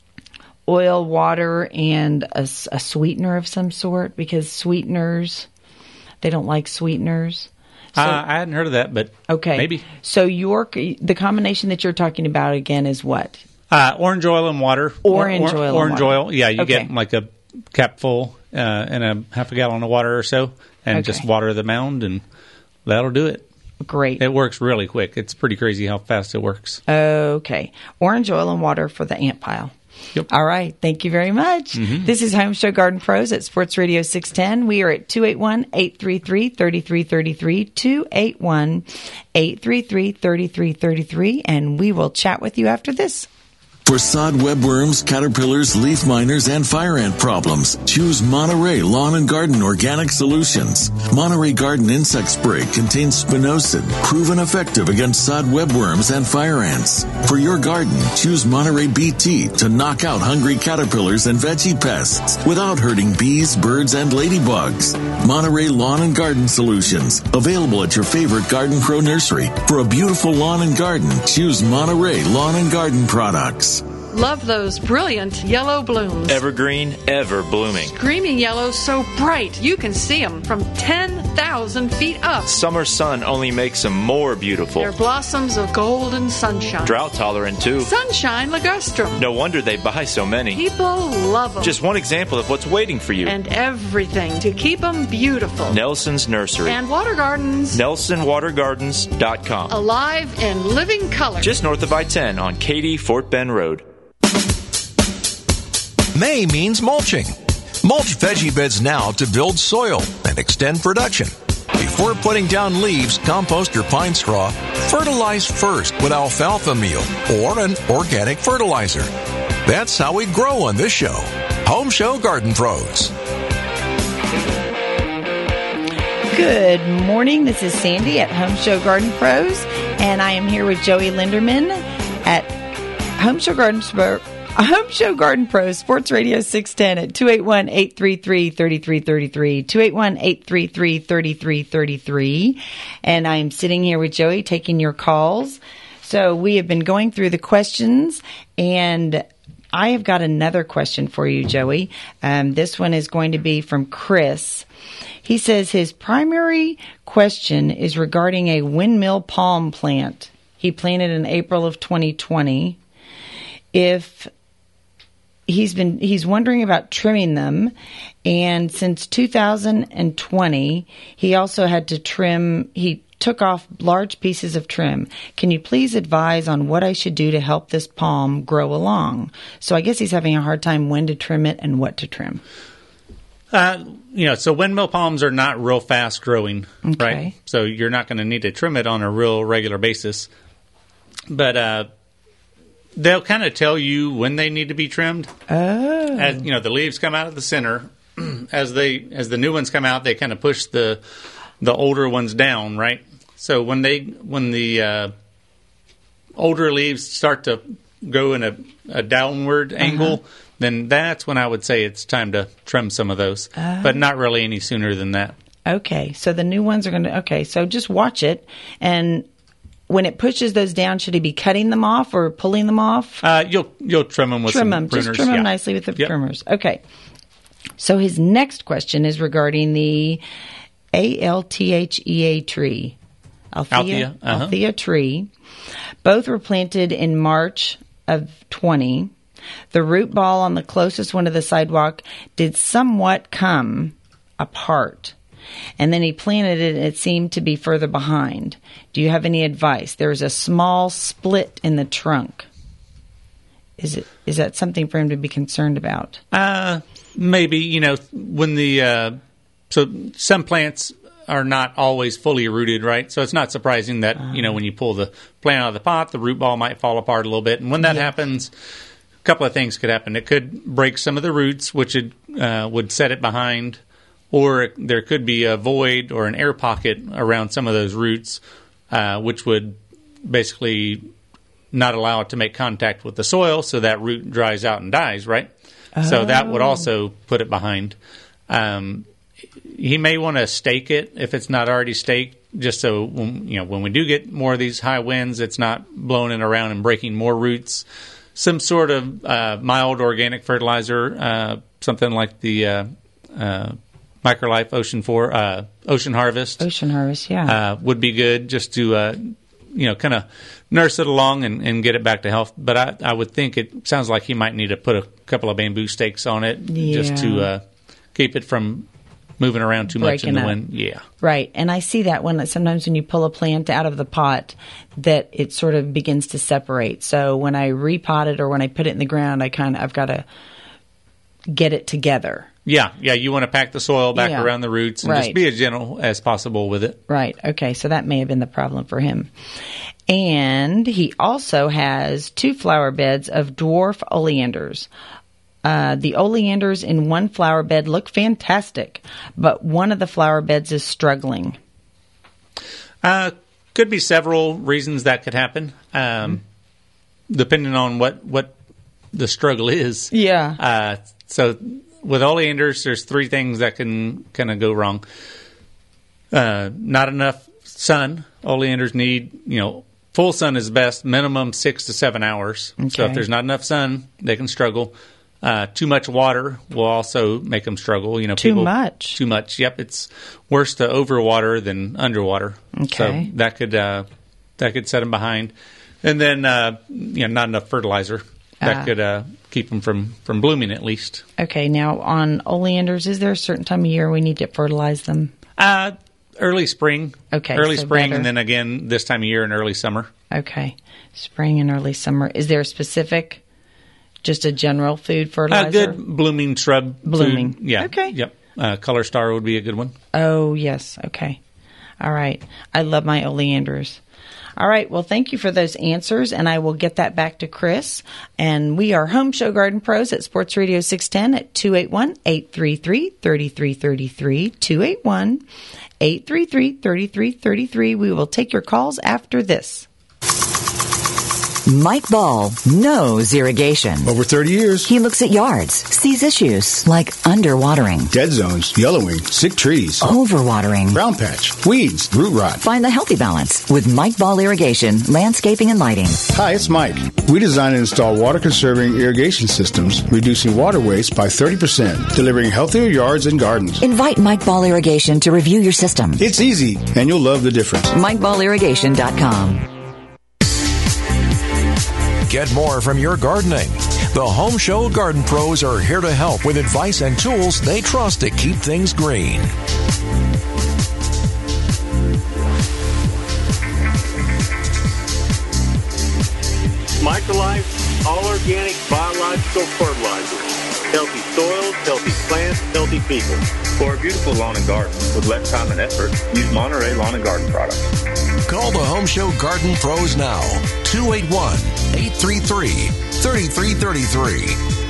oil, water, and a, a sweetener of some sort, because sweeteners... They don't like sweeteners. So, uh, I hadn't heard of that, but okay. maybe. So your the combination that you're talking about again is what? Uh, orange oil and water. Orange or, or, oil. Orange and water. oil. Yeah, you okay. get like a cap full uh, and a half a gallon of water or so, and okay. just water the mound, and that'll do it. Great. It works really quick. It's pretty crazy how fast it works. Okay. Orange oil and water for the ant pile. Yep. All right. Thank you very much. Mm-hmm. This is Home Show Garden Pros at Sports Radio six ten. We are at two eight one, eight three three, three three three three, two eight one, eight three three, three three three three, and we will chat with you after this. For sod webworms, caterpillars, leaf miners, and fire ant problems, choose Monterey Lawn and Garden Organic Solutions. Monterey Garden Insect Spray contains spinosad, proven effective against sod webworms and fire ants. For your garden, choose Monterey B T to knock out hungry caterpillars and veggie pests without hurting bees, birds, and ladybugs. Monterey Lawn and Garden Solutions, available at your favorite Garden Pro nursery. For a beautiful lawn and garden, choose Monterey Lawn and Garden products. Love those brilliant yellow blooms. Evergreen, ever blooming. Screaming yellow so bright you can see them from ten thousand feet up. Summer sun only makes them more beautiful. They're blossoms of golden sunshine. Drought tolerant too. Sunshine ligustrum. No wonder they buy so many. People love them. Just one example of what's waiting for you. And everything to keep them beautiful. Nelson's Nursery. And Water Gardens. Nelson Water Gardens dot com. Alive in living color. Just north of I ten on Katy Fort Bend Road. May means mulching. Mulch veggie beds now to build soil and extend production. Before putting down leaves, compost, or pine straw, fertilize first with alfalfa meal or an organic fertilizer. That's how we grow on this show. Home Show Garden Pros. Good morning. This is Sandy at Home Show Garden Pros, and I am here with Joey Linderman at Home Show Garden Pros. A Home Show Garden Pros, Sports Radio six ten at two eight one, eight three three, three three three three, two eight one, eight three three, three three three three. And I'm sitting here with Joey taking your calls. So we have been going through the questions, and I have got another question for you, Joey. Um, this one is going to be from Chris. He says his primary question is regarding a windmill palm plant he planted in April of twenty twenty. If he's been he's wondering about trimming them, and since two thousand twenty, he also had to trim. He took off large pieces of trim. Can you please advise on what I should do to help this palm grow along? So I guess he's having a hard time when to trim it and what to trim. Uh, you know, so windmill palms are not real fast growing, Okay. right? So you're not going to need to trim it on a real regular basis. But uh, they'll kind of tell you when they need to be trimmed. Oh. As, you know, the leaves come out of the center. As they as the new ones come out, they kind of push the the older ones down, right? So when they when the uh, older leaves start to go in a, a downward uh-huh. angle, then that's when I would say it's time to trim some of those. Uh, but not really any sooner than that. Okay, so the new ones are going to. Okay, so just watch it, and when it pushes those down, should he be cutting them off or pulling them off? Uh, you'll you'll trim them with trim some them, pruners. just trim yeah. them nicely with the yep. trimmers. Okay. So his next question is regarding the A L T H E A tree, Althea, Althea, uh-huh. Althea tree. Both were planted in March of twenty. The root ball on the closest one to the sidewalk did somewhat come apart. And then he planted it, and it seemed to be further behind. Do you have any advice? There is a small split in the trunk. Is it is that something for him to be concerned about? Uh, maybe. You know, when the uh, so some plants are not always fully rooted, right? So it's not surprising that uh, you know when you pull the plant out of the pot, the root ball might fall apart a little bit. And when that yeah. happens, a couple of things could happen. It could break some of the roots, which it, uh, would set it behind. Or there could be a void or an air pocket around some of those roots, uh, which would basically not allow it to make contact with the soil, so that root dries out and dies, right? Oh. So that would also put it behind. Um, he may want to stake it if it's not already staked, just so when, you know when we do get more of these high winds, it's not blowing it around and breaking more roots. Some sort of uh, mild organic fertilizer, uh, something like the uh, uh, Microlife Ocean for uh, Ocean Harvest. Ocean Harvest, yeah, uh, would be good just to uh, you know kind of nurse it along and, and get it back to health. But I, I would think it sounds like he might need to put a couple of bamboo stakes on it yeah. just to uh, keep it from moving around too Breaking much in the up. wind. Yeah, right. And I see that when sometimes when you pull a plant out of the pot, that it sort of begins to separate. So when I repot it or when I put it in the ground, I kind of I've got to get it together. Yeah, yeah. You want to pack the soil back yeah. around the roots and right. just be as gentle as possible with it. Right. Okay. So that may have been the problem for him. And he also has two flower beds of dwarf oleanders. Uh, the oleanders in one flower bed look fantastic, but one of the flower beds is struggling. Uh, could be several reasons that could happen, um, mm-hmm. depending on what, what the struggle is. Yeah. Uh, so with oleanders, there's three things that can kind of go wrong. Uh, not enough sun. Oleanders need, you know, full sun is best, minimum six to seven hours. Okay. So if there's not enough sun, they can struggle. Uh, too much water will also make them struggle. You know, too people, much. Too much. Yep, it's worse to overwater than underwater. Okay. So that could uh, that could set them behind. And then uh, you know, not enough fertilizer. That uh, could uh, keep them from, from blooming at least. Okay. Now on oleanders, is there a certain time of year we need to fertilize them? Uh, early spring. Okay. Early so spring, better. And then again this time of year in early summer. Okay. Spring and early summer. Is there a specific? Just a general food fertilizer? A good blooming shrub. Blooming. Food. Yeah. Okay. Yep. Uh, Color Star would be a good one. Oh, yes. Okay. All right. I love my oleanders. All right. Well, thank you for those answers, and I will get that back to Chris. And we are Home Show Garden Pros at Sports Radio six ten at two eight one, eight three three, three three three three, two eight one, eight three three, three three three three. We will take your calls after this. Mike Ball knows irrigation. Over thirty years. He looks at yards, sees issues like underwatering, dead zones, yellowing, sick trees, overwatering, brown patch, weeds, root rot. Find the healthy balance with Mike Ball Irrigation, Landscaping and Lighting. Hi, it's Mike. We design and install water-conserving irrigation systems, reducing water waste by thirty percent, delivering healthier yards and gardens. Invite Mike Ball Irrigation to review your system. It's easy, and you'll love the difference. Mike Ball Irrigation dot com. Get more from your gardening. The Home Show Garden Pros are here to help with advice and tools they trust to keep things green. Microlife, all organic biological fertilizers. Healthy soils, healthy plants, healthy people. For a beautiful lawn and garden with less time and effort, use Monterey Lawn and Garden products. Call the Home Show Garden Pros now. two eight one, eight three three, three three three three.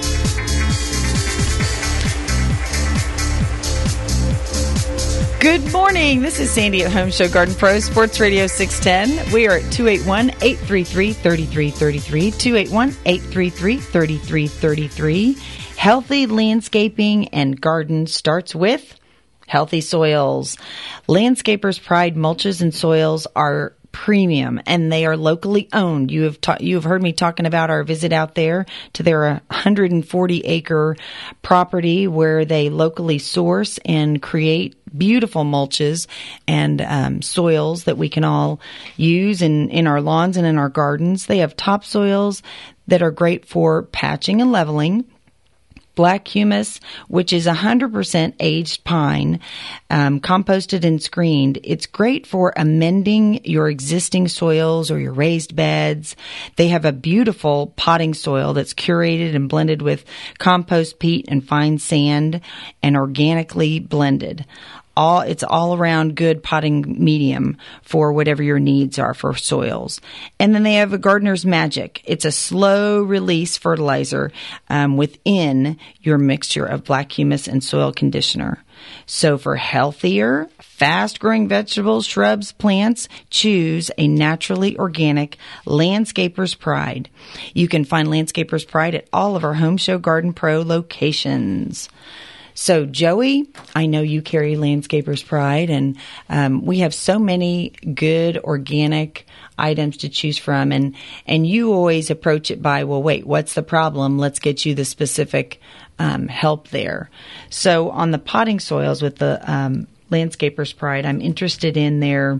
Good morning. This is Sandy at Home Show Garden Pros, Sports Radio six ten. We are at two eight one, eight three three, three three three three, two eight one, eight three three, three three three three. Healthy landscaping and garden starts with healthy soils. Landscapers' Pride mulches and soils are premium, and they are locally owned. You have ta- you have heard me talking about our visit out there to their one hundred forty acre property where they locally source and create beautiful mulches and um, soils that we can all use in, in our lawns and in our gardens. They have topsoils that are great for patching and leveling. Black humus, which is one hundred percent aged pine, um, composted and screened. It's great for amending your existing soils or your raised beds. They have a beautiful potting soil that's curated and blended with compost peat and fine sand and organically blended. All it's all around good potting medium for whatever your needs are for soils. And then they have a Gardener's Magic. It's a slow release fertilizer um, within your mixture of black humus and soil conditioner. So for healthier, fast-growing vegetables, shrubs, plants, choose a naturally organic Landscaper's Pride. You can find Landscaper's Pride at all of our Home Show Garden Pro locations. So, Joey, I know you carry Landscaper's Pride, and um, we have so many good organic items to choose from, and, and you always approach it by, well, wait, what's the problem? Let's get you the specific um, help there. So, on the potting soils with the um, Landscaper's Pride, I'm interested in their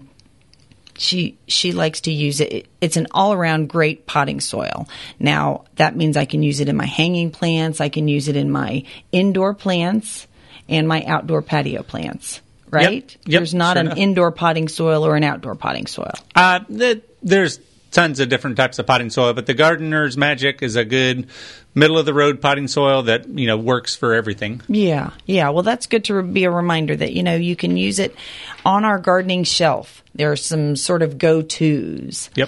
She she likes to use it. It's an all-around great potting soil. Now, that means I can use it in my hanging plants. I can use it in my indoor plants and my outdoor patio plants, right? Yep, yep, There's not sure an enough. indoor potting soil or an outdoor potting soil. Uh, th- there's tons of different types of potting soil, but the Gardener's Magic is a good middle-of-the-road potting soil that, you know, works for everything. Yeah, yeah. Well, that's good to be a reminder that, you know, you can use it on our gardening shelf. There are some sort of go-tos. Yep.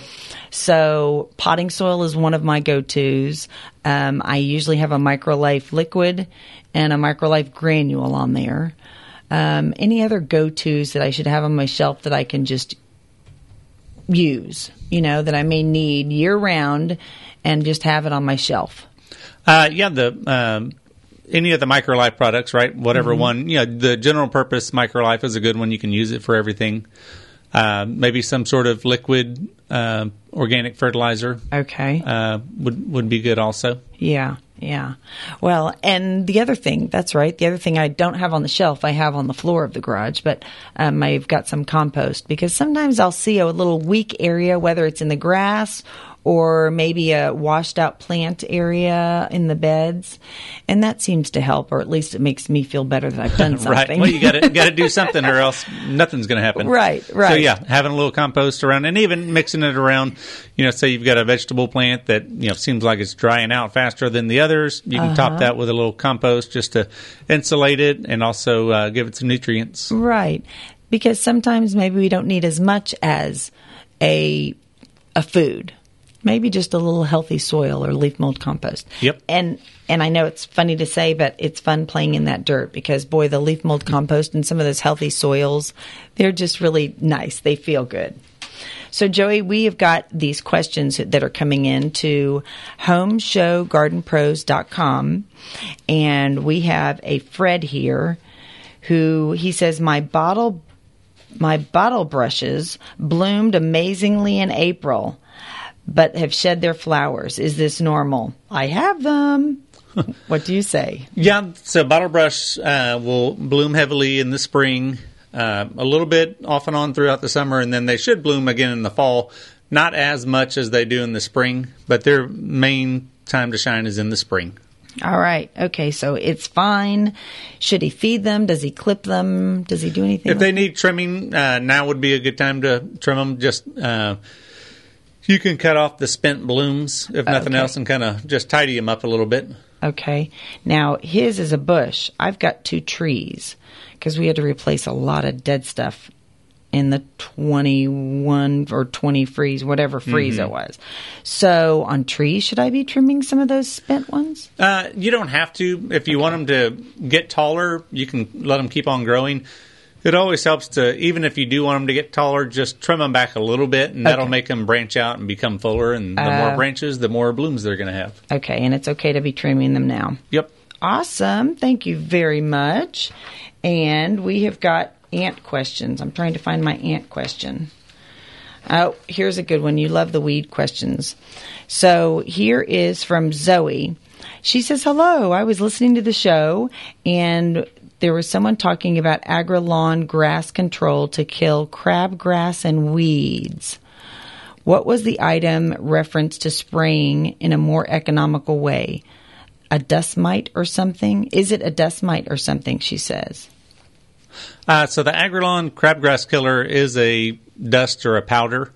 So potting soil is one of my go-tos. Um, I usually have a Microlife liquid and a Microlife granule on there. Um, any other go-tos that I should have on my shelf that I can just use, you know, that I may need year-round and just have it on my shelf? Uh, yeah, the um, any of the Microlife products, right? Whatever Mm-hmm. one, you know, the general purpose Microlife is a good one. You can use it for everything. Uh, maybe some sort of liquid uh, organic fertilizer. Okay. Uh, would would be good also. Yeah, yeah. Well, and the other thing, that's right, the other thing I don't have on the shelf, I have on the floor of the garage, but um, I've got some compost because sometimes I'll see a little weak area, whether it's in the grass or maybe a washed out plant area in the beds, and that seems to help, or at least it makes me feel better that I've done something. Right. Well, you got to got to do something, or else nothing's going to happen. Right. Right. So yeah, having a little compost around, and even mixing it around. You know, say you've got a vegetable plant that you know seems like it's drying out faster than the others. You can Uh-huh. top that with a little compost just to insulate it, and also uh, give it some nutrients. Right. Because sometimes maybe we don't need as much as a a food. Maybe just a little healthy soil or leaf mold compost. Yep. And and I know it's funny to say, but it's fun playing in that dirt because, boy, the leaf mold compost and some of those healthy soils, they're just really nice. They feel good. So, Joey, we have got these questions that are coming in to home show garden pros dot com, and we have a Fred here who, he says, my bottle my bottle brushes bloomed amazingly in April, but have shed their flowers. Is this normal? I have them. What do you say? Yeah, so bottle brush uh, will bloom heavily in the spring, uh, a little bit off and on throughout the summer, and then they should bloom again in the fall. Not as much as they do in the spring, but their main time to shine is in the spring. All right. Okay, so it's fine. Should he feed them? Does he clip them? Does he do anything? If they need trimming, uh, now would be a good time to trim them. Just uh, you can cut off the spent blooms, if nothing Okay. else, and kind of just tidy them up a little bit. Okay. Now, his is a bush. I've got two trees because we had to replace a lot of dead stuff in the twenty-one or twenty freeze, whatever freeze Mhm. it was. So on trees, should I be trimming some of those spent ones? Uh, you don't have to. If you want them to get taller, you can let them keep on growing. It always helps to, even if you do want them to get taller, just trim them back a little bit, and that'll Okay. make them branch out and become fuller. And the Uh, more branches, the more blooms they're going to have. Okay, and it's okay to be trimming them now. Yep. Awesome. Thank you very much. And we have got ant questions. I'm trying to find my ant question. Oh, here's a good one. You love the weed questions. So here is from Zoe. She says, hello, I was listening to the show and there was someone talking about Agralawn grass control to kill crabgrass and weeds. What was the item reference to spraying in a more economical way? A dust mite or something? Is it a dust mite or something, she says? Uh, so the Agralawn crabgrass killer is a dust or a powder.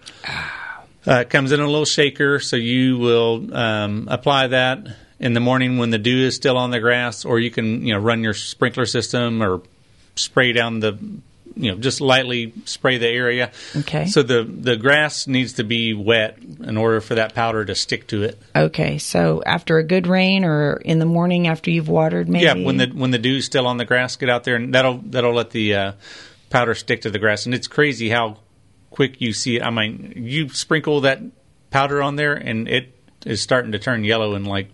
Uh, it comes in a little shaker, so you will um, apply that in the morning when the dew is still on the grass, or you can, you know, run your sprinkler system or spray down the, you know, just lightly spray the area. Okay. So the, the grass needs to be wet in order for that powder to stick to it. Okay, so after a good rain or in the morning after you've watered, maybe? Yeah, when the when the dew's still on the grass, get out there and that'll that'll let the uh, powder stick to the grass. And it's crazy how quick you see it. I mean, you sprinkle that powder on there, and it is starting to turn yellow in like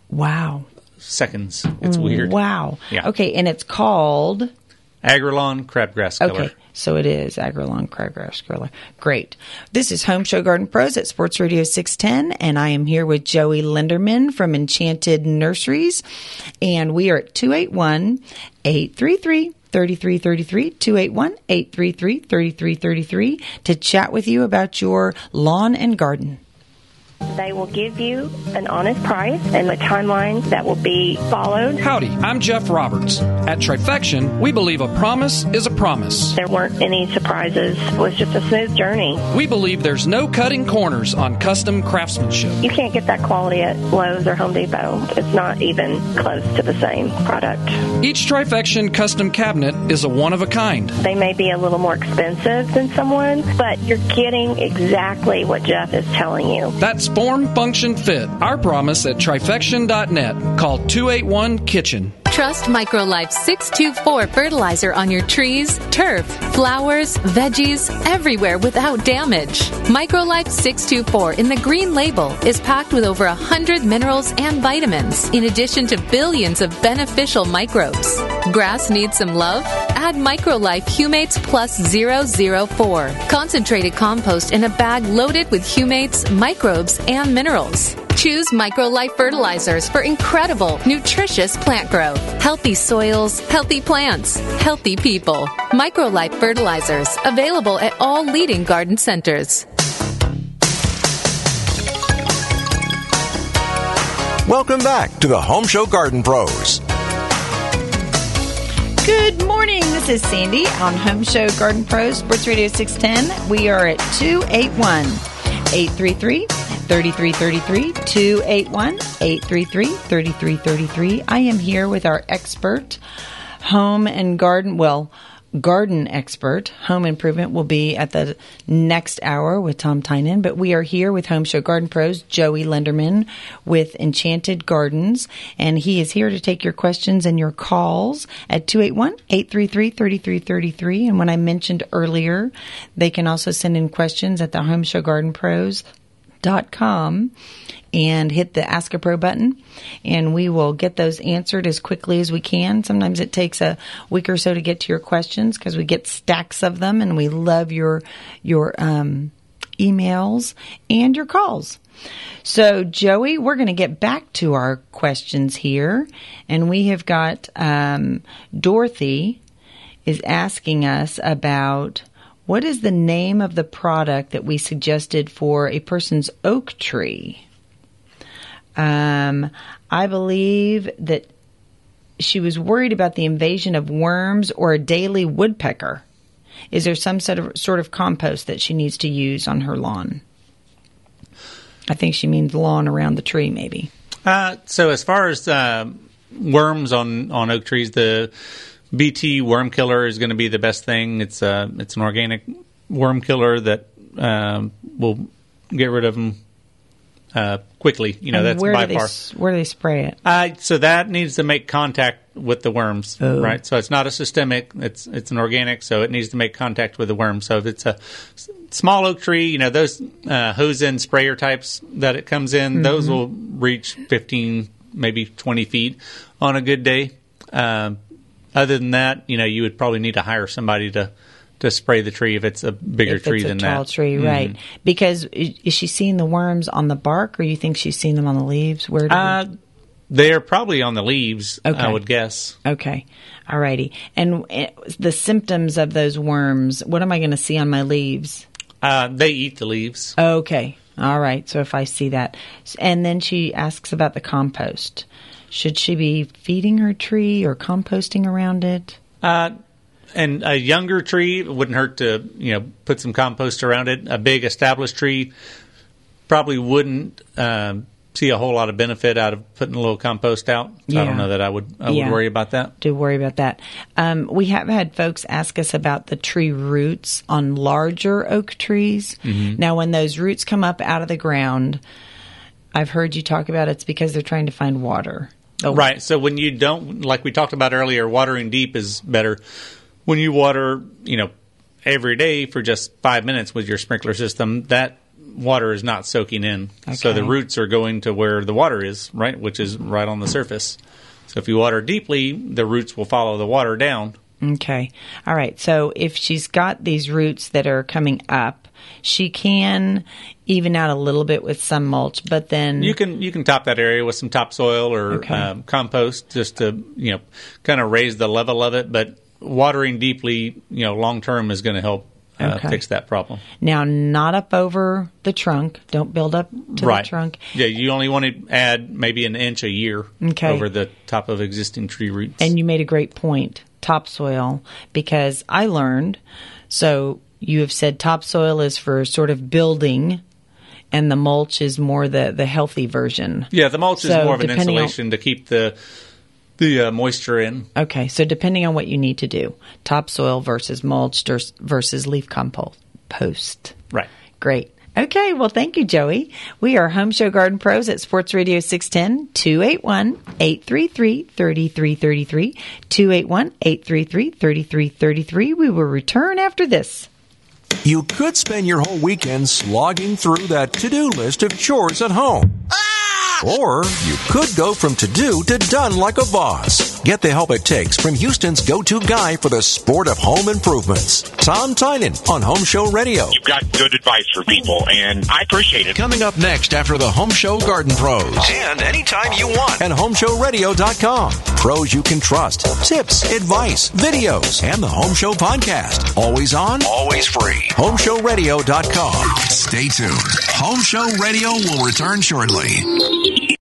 wow seconds. It's weird. Wow. Yeah. Okay, and it's called Agralawn crabgrass killer. Okay, so it is Agralawn crabgrass killer. Great. This is Home Show Garden Pros at Sports Radio six ten, and I am here with Joey Linderman from Enchanted Nurseries, and we are at two eight one, eight three three, three three three three, two eight one, eight three three, three three three three to chat with you about your lawn and garden. They will give you an honest price and a timeline that will be followed. Howdy, I'm Jeff Roberts. At Trifection, we believe a promise is a promise. There weren't any surprises. It was just a smooth journey. We believe there's no cutting corners on custom craftsmanship. You can't get that quality at Lowe's or Home Depot. It's not even close to the same product. Each Trifection custom cabinet is a one-of-a-kind. They may be a little more expensive than someone, but you're getting exactly what Jeff is telling you. That's form, function, fit. Our promise at Trifection dot net. Call two eight one kitchen. Trust MicroLife six two four fertilizer on your trees, turf, flowers, veggies, everywhere without damage. MicroLife six two four in the green label is packed with over one hundred minerals and vitamins, in addition to billions of beneficial microbes. Grass needs some love? Add MicroLife Humates Plus zero zero four. Concentrated compost in a bag loaded with humates, microbes, and minerals. Choose MicroLife fertilizers for incredible, nutritious plant growth. Healthy soils, healthy plants, healthy people. MicroLife fertilizers, available at all leading garden centers. Welcome back to the Home Show Garden Pros. Good morning. This is Sandy on Home Show Garden Pros, Sports Radio six ten. We are at two eight one, eight three three, three three three three, two eight one, eight three three, three three three three. I am here with our expert home and garden, well, garden expert. Home improvement will be at the next hour with Tom Tynan, but we are here with Home Show Garden Pros, Joey Lenderman with Enchanted Gardens, and he is here to take your questions and your calls at two eight one, eight three three, three three three three. And when I mentioned earlier, they can also send in questions at the home show garden pros dot com and hit the Ask a Pro button, and we will get those answered as quickly as we can. Sometimes it takes a week or so to get to your questions because we get stacks of them, and we love your your um, emails and your calls. So, Joey, we're going to get back to our questions here, and we have got um, Dorothy is asking us about what is the name of the product that we suggested for a person's oak tree. Um, I believe that she was worried about the invasion of worms or a daily woodpecker. Is there some sort of, sort of compost that she needs to use on her lawn? I think she means lawn around the tree, maybe. Uh, so as far as uh, worms on, on oak trees, the B T worm killer is going to be the best thing. It's uh, it's an organic worm killer that um, will get rid of them uh, quickly. You know, and that's where by do they, far. Where do they spray it? Uh, so that needs to make contact with the worms, oh. right? So it's not a systemic; it's it's an organic, so it needs to make contact with the worm. So if it's a small oak tree, you know, those uh, hose-in sprayer types that it comes in, mm-hmm. those will reach fifteen, maybe twenty feet on a good day. Um, other than that, you know, you would probably need to hire somebody to. to spray the tree if it's a bigger if tree it's than a tall that. tree, right. Mm-hmm. Because is she seeing the worms on the bark, or you think she's seeing them on the leaves? Where do uh, we... They're probably on the leaves, okay. I would guess. Okay. All righty. And the symptoms of those worms, what am I going to see on my leaves? Uh, they eat the leaves. Okay. All right. So if I see that. And then she asks about the compost. Should she be feeding her tree or composting around it? Uh And a younger tree, it wouldn't hurt to, you know, put some compost around it. A big established tree probably wouldn't um, see a whole lot of benefit out of putting a little compost out. So yeah. I don't know that I would I yeah. would worry about that. Do worry about that. Um, we have had folks ask us about the tree roots on larger oak trees. Mm-hmm. Now, when those roots come up out of the ground, I've heard you talk about it's because they're trying to find water. Oh. Right. So when you don't, like we talked about earlier, watering deep is better. When you water, you know, every day for just five minutes with your sprinkler system, that water is not soaking in. Okay. So the roots are going to where the water is, right, which is right on the surface. So if you water deeply, the roots will follow the water down. Okay. All right. So if she's got these roots that are coming up, she can even out a little bit with some mulch, but then you can you can top that area with some topsoil or okay. um, compost just to, you know, kind of raise the level of it. But watering deeply, you know, long term is going to help uh, okay. fix that problem. Now, not up over the trunk. Don't build up to right. the trunk. Yeah, you only want to add maybe an inch a year okay. over the top of existing tree roots. And you made a great point, topsoil, because I learned, so you have said topsoil is for sort of building, and the mulch is more the, the healthy version. Yeah, the mulch so is more of an insulation on, to keep the the uh, moisture in. Okay, so depending on what you need to do, topsoil versus mulch versus leaf compost. Right. Great. Okay, well, thank you, Joey. We are Home Show Garden Pros at Sports Radio six ten, two eight one, eight three three, three three three three, two eight one, eight three three, three three three three. We will return after this. You could spend your whole weekend slogging through that to-do list of chores at home. Or you could go from to-do to done like a boss. Get the help it takes from Houston's go-to guy for the sport of home improvements, Tom Tynan on Home Show Radio. You've got good advice for people, and I appreciate it. Coming up next after the Home Show Garden Pros. And anytime you want at home show radio dot com. Pros you can trust, tips, advice, videos, and the Home Show podcast. Always on, always free. home show radio dot com. Stay tuned. Home Show Radio will return shortly.